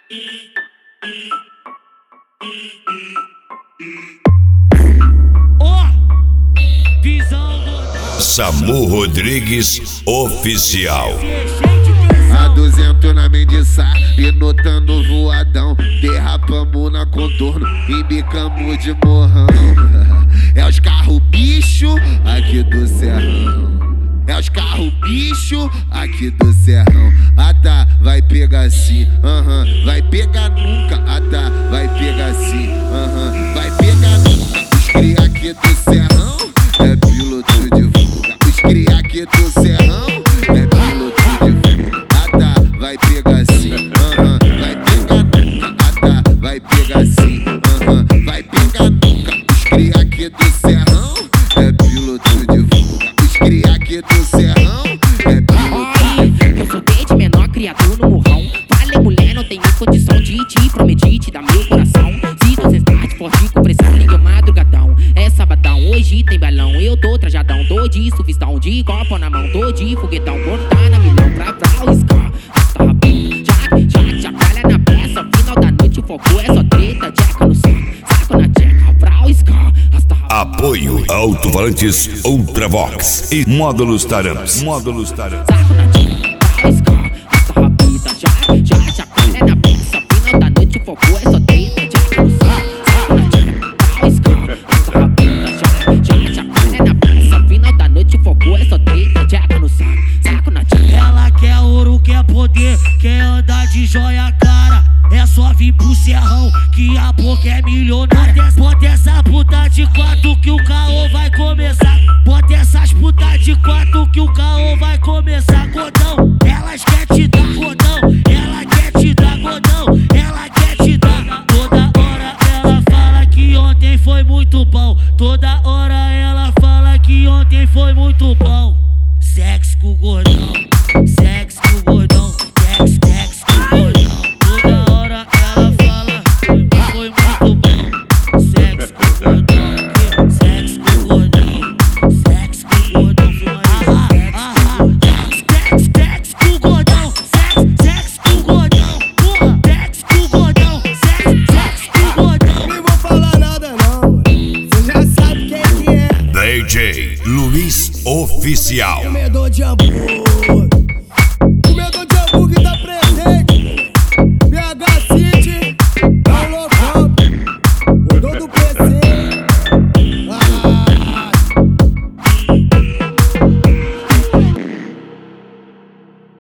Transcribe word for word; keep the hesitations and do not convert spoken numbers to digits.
Samu Rodrigues Oficial. A duzentos na Mendiçá e notando voadão. Derrapamos na contorno e bicamos de morrão. É os carros bicho aqui do Serrão. É os carros bicho aqui do Serrão. Ah tá, vai pegar assim, aham, uh-huh. Vai pegar nunca, ah tá, vai pegar assim, aham, uh-huh. Vai pegar nunca. Os cria aqui do Serrão é piloto de fuga. Os cria aqui do Serrão é piloto de fuga. Ah tá, vai pegar assim, aham, uh-huh. Vai pegar nunca, ah tá, vai pegar assim, aham, uh-huh. Vai pegar nunca. Os cria aqui do Serrão é piloto de fuga. Os cria aqui do Serrão é piloto de fuga. Eu sou desde menor, criador no morrão. Falei, mulher, não tenho condição de te prometer, te dar meu coração. Se você está de forte compressão, liga madrugadão. É sabadão, hoje tem balão. Eu tô trajadão, tô de sufistão, de copo na mão, tô de foguetão. Quando tá na milhão pra pra riscar. Tá rapinho, já, já, já, calha na peça. Final da noite, foco é só treta. Tcheca no saco, saco na tcheca, pra riscar. Apoio Alto-Falantes Ultravox e Módulos Taramps. Módulos Taramps. Saco na tcheca, pra riscar. Essa rapita, já, já, já, calha na peça. Final da noite, foco é só treta. Tcheca no saco, saco na tcheca, pra riscar. Essa rapita, já, já, já, calha na peça. Final da noite, foco é só treta. Tcheca no saco, saco na tcheca. Ela quer ouro, quer poder, quer andar de joia cara. É só vir pro Serrão que a boca é milionária. Bota essa puta de quatro que o caô vai começar. Bota essas putas de quatro que o caô vai começar. Godão, elas quer te dar godão. Ela quer te dar godão. Ela quer te dar. Toda hora ela fala que ontem foi muito bom. Toda hora ela fala que ontem foi muito bom. Sexo com o gordão. Sexo com o gordão. Sexo, sexo com o gordão. Toda hora ela fala que foi muito bom. Sexo com o gordão. Sexo com o gordão. Sexo com o gordão. Filma aí. Ah, ah, sexo, sexo com o gordão. Sexo, sexo com o gordão. Porra, sexo com o gordão. Sexo, sexo com o gordão. Nem vou falar nada não, você já sabe quem que é. D J Luiz Oficial. Comedor de hambúrguer.